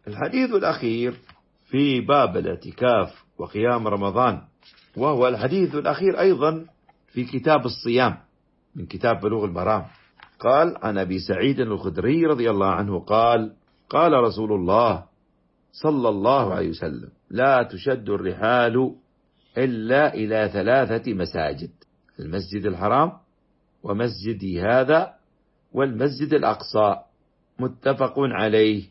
الحديث الأخير في باب الاعتكاف وقيام رمضان، وهو الحديث الأخير أيضا في كتاب الصيام من كتاب بلوغ المرام. قال عن أبي سعيد الخدري رضي الله عنه قال: قال رسول الله صلى الله عليه وسلم: لا تشد الرحال إلا إلى 3 مساجد: المسجد الحرام، ومسجدي هذا، والمسجد الأقصى. متفق عليه.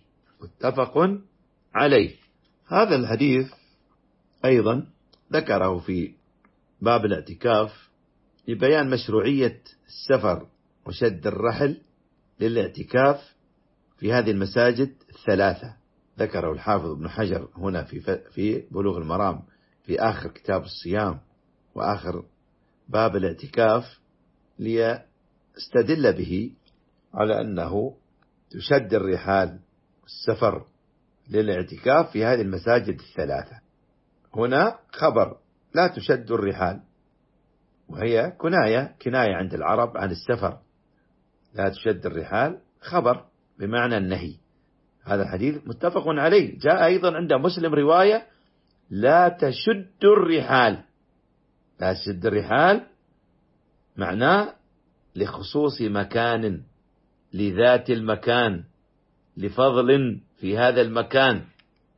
هذا الحديث أيضا ذكره في باب الاعتكاف لبيان مشروعية السفر وشد الرحل للاعتكاف في هذه المساجد 3. ذكره الحافظ ابن حجر هنا في بلوغ المرام في آخر كتاب الصيام وآخر باب الاعتكاف، ليستدل به على أنه تشد الرحال والسفر للاعتكاف في هذه المساجد 3. هنا خبر لا تشد الرحال، وهي كناية عند العرب عن السفر. لا تشد الرحال خبر بمعنى النهي. هذا الحديث متفق عليه. جاء أيضا عند مسلم رواية: لا تشد الرحال. لا تشد الرحال معناه لخصوص مكان، لذات المكان، لفضل في هذا المكان،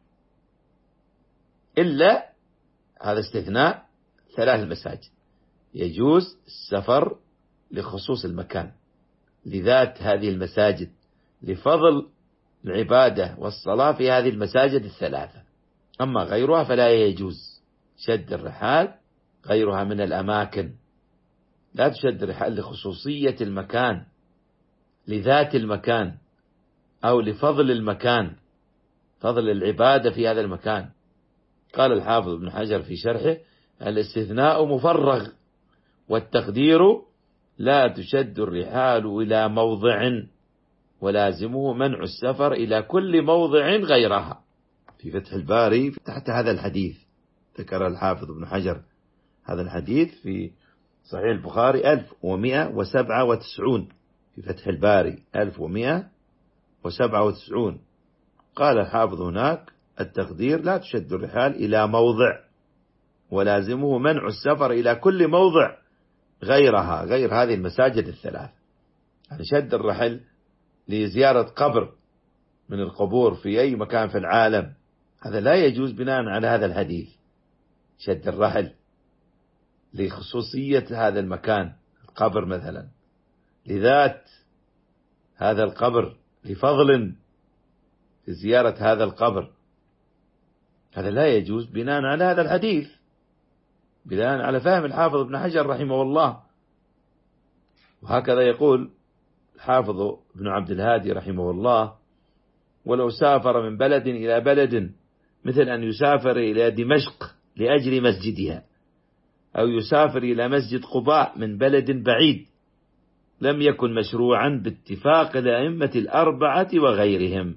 إلا هذا استثناء 3 مساجد. يجوز السفر لخصوص المكان، لذات هذه المساجد، لفضل العبادة والصلاة في هذه المساجد 3. أما غيرها فلا يجوز شد الرحال. غيرها من الأماكن لا تشد الرحال لخصوصية المكان، لذات المكان، أو لفضل المكان، فضل العبادة في هذا المكان. قال الحافظ ابن حجر في شرحه: الاستثناء مفرغ، والتقدير لا تشد الرحال إلى موضع، ولازمه منع السفر إلى كل موضع غيرها. في فتح الباري تحت هذا الحديث ذكر الحافظ ابن حجر هذا الحديث في صحيح البخاري 1197 في فتح الباري 1197. قال الحافظ هناك: التقدير لا تشد الرحال إلى موضع، ولازمه منع السفر إلى كل موضع غيرها، غير هذه المساجد 3. يعني شد الرحل لزيارة قبر من القبور في أي مكان في العالم، هذا لا يجوز بناء على هذا الحديث. شد الرحل لخصوصية هذا المكان، القبر مثلا، لذات هذا القبر، لفضل في زيارة هذا القبر، هذا لا يجوز بناء على هذا الحديث، بناء على فهم الحافظ ابن حجر رحمه الله. وهكذا يقول الحافظ ابن عبد الهادي رحمه الله: ولو سافر من بلد إلى بلد، مثل أن يسافر إلى دمشق لأجل مسجدها، أو يسافر إلى مسجد قباء من بلد بعيد، لم يكن مشروعا باتفاق الأئمة 4 وغيرهم.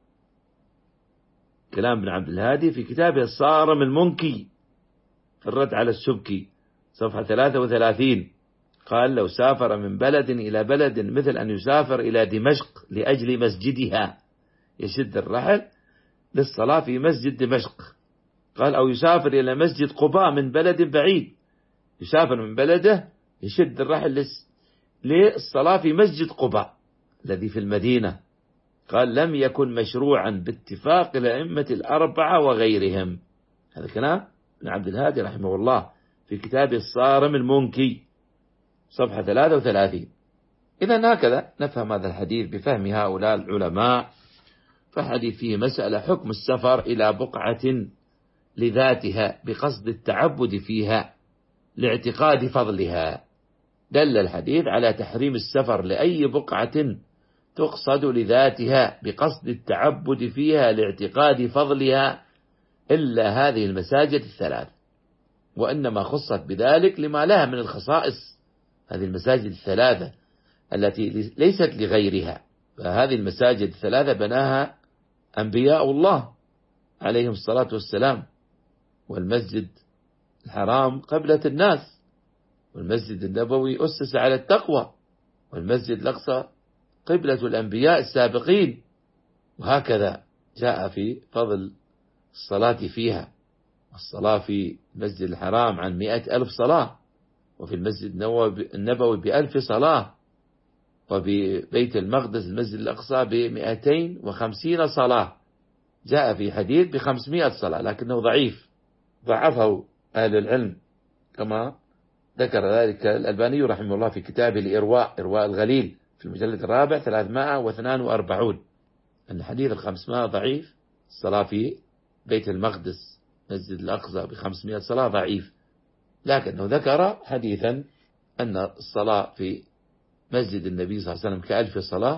كلام ابن عبد الهادي في كتابه الصارم المنكي في الرد على السبكي صفحة 33. قال: لو سافر من بلد إلى بلد، مثل أن يسافر إلى دمشق لأجل مسجدها، يشد الرحل للصلاة في مسجد دمشق. قال: أو يسافر إلى مسجد قباء من بلد بعيد، يسافر من بلده يشد الرحل للصلاة في مسجد قباء الذي في المدينة. قال: لم يكن مشروعا باتفاق الأئمة 4 وغيرهم. هذا كلام ابن عبد الهادي رحمه الله في كتابه الصارم المنكي صفحة 33. إذن هكذا نفهم هذا الحديث بفهم هؤلاء العلماء. فالحديث فيه مسألة حكم السفر إلى بقعة لذاتها بقصد التعبد فيها لاعتقاد فضلها. دل الحديث على تحريم السفر لأي بقعة تقصد لذاتها بقصد التعبد فيها لاعتقاد فضلها، إلا هذه المساجد 3، وإنما خصت بذلك لما لها من الخصائص، هذه المساجد 3 التي ليست لغيرها. فهذه المساجد 3 بناها أنبياء الله عليهم الصلاة والسلام، والمسجد الحرام قبلة الناس، والمسجد النبوي أسس على التقوى، والمسجد الأقصى قبلة الأنبياء السابقين، وهكذا جاء في فضل الصلاة فيها، الصلاة في المسجد الحرام عن 100,000 صلاة، وفي المسجد النبوي ب1000 صلاة، وببيت المقدس المسجد الأقصى ب250 صلاة. جاء في حديث ب500 صلاة لكنه ضعيف، ضعفه أهل العلم، كما ذكر ذلك الألباني رحمه الله في كتابه إرواء الغليل في المجلد الرابع 342، أن حديث 500 ضعيف. الصلاة في بيت المقدس مسجد الأقصى ب500 صلاة ضعيف، لكنه ذكر حديثا أن الصلاة في مسجد النبي صلى الله عليه وسلم ك1000 صلاة،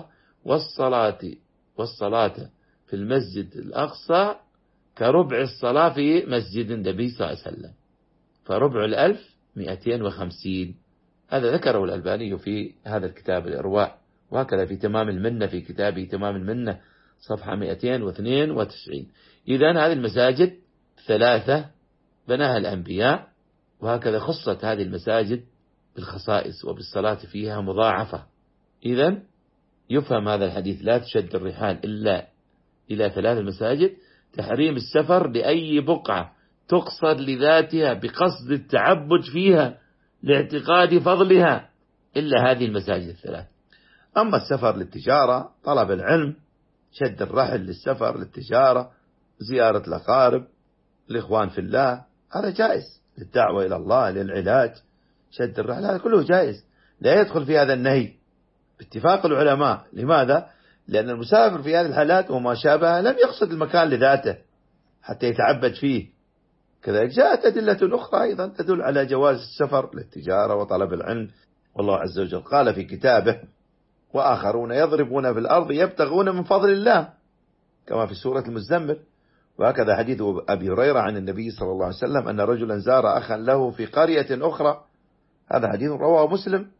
والصلاة في المسجد الأقصى كربع الصلاة في مسجد النبي صلى الله عليه وسلم، فربع 1000 250. هذا ذكره الألباني في هذا الكتاب الإرواء، وهكذا في تمام المنة في كتابه تمام المنة صفحة 292. إذن هذه المساجد 3 بناها الأنبياء، وهكذا خصت هذه المساجد بالخصائص وبالصلاة فيها مضاعفة. إذن يفهم هذا الحديث لا تشد الرحال إلا إلى 3 المساجد، تحريم السفر لأي بقعة تقصد لذاتها بقصد التعبد فيها لاعتقاد فضلها إلا هذه المساجد 3. أما السفر للتجارة، طلب العلم، شد الرحل للسفر للتجارة، زيارة الأقارب، الإخوان في الله، هذا جائز، للدعوة إلى الله، للعلاج، شد الرحل، هذا كله جائز، لا يدخل في هذا النهي باتفاق العلماء. لماذا؟ لأن المسافر في هذه الحالات وما شابه لم يقصد المكان لذاته حتى يتعبد فيه. كذلك جاءت أدلة أخرى أيضا تدل على جواز السفر للتجارة وطلب العلم، والله عز وجل قال في كتابه: وآخرون يضربون في الأرض يبتغون من فضل الله، كما في سورة المزمل. وهكذا حديث أبي هريرة عن النبي صلى الله عليه وسلم أن رجلا زار أخا له في قرية أخرى، هذا حديث رواه مسلم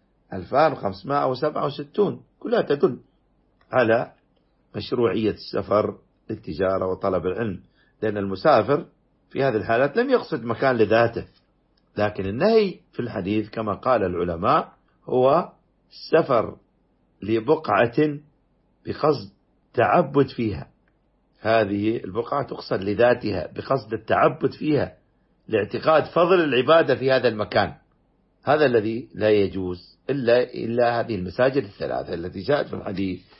2567، كلها تدل على مشروعية السفر للتجارة وطلب العلم، لأن المسافر في هذه الحالات لم يقصد مكان لذاته. لكن النهي في الحديث كما قال العلماء هو السفر لبقعة بقصد تعبد فيها، هذه البقعة تقصد لذاتها بقصد التعبد فيها لاعتقاد فضل العبادة في هذا المكان، هذا الذي لا يجوز إلا هذه المساجد 3 التي جاءت في الحديث.